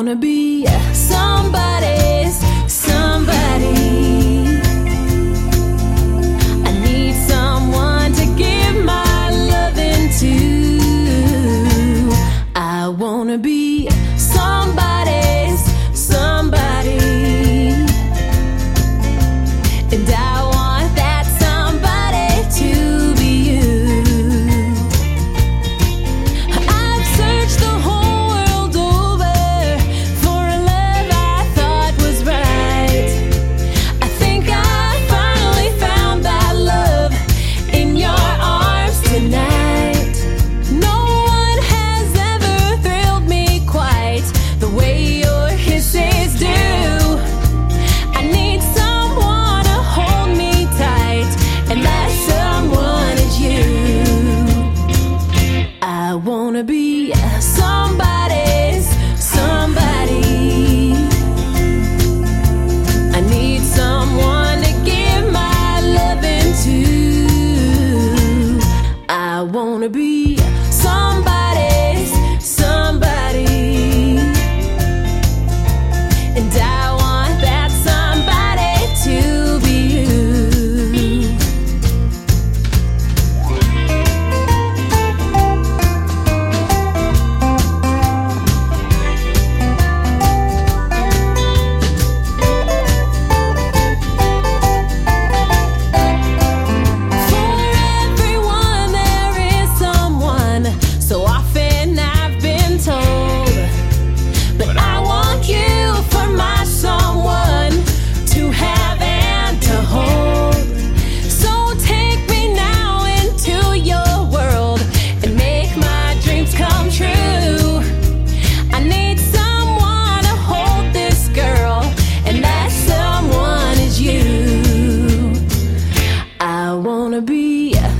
wanna be somebody's somebody. I need someone to give my loving to. I wanna be somebody's somebody. And I want that somebody to be you. I've searched the whole world over for a love I thought was right. I think I finally found that love in your arms tonight. No one has ever thrilled me quite the way your kisses do. I need someone to hold me tight, and that someone is you. I wanna be somebody's somebody. I need someone to give my loving to. I wanna be somebody's somebody. And I want that somebody to be you. For everyone there is someone, so often I've been told. But I want you for my someone to have and to hold. So take me now into your world and make my dreams come true. I need someone to hold this girl, and that someone is you. I wanna be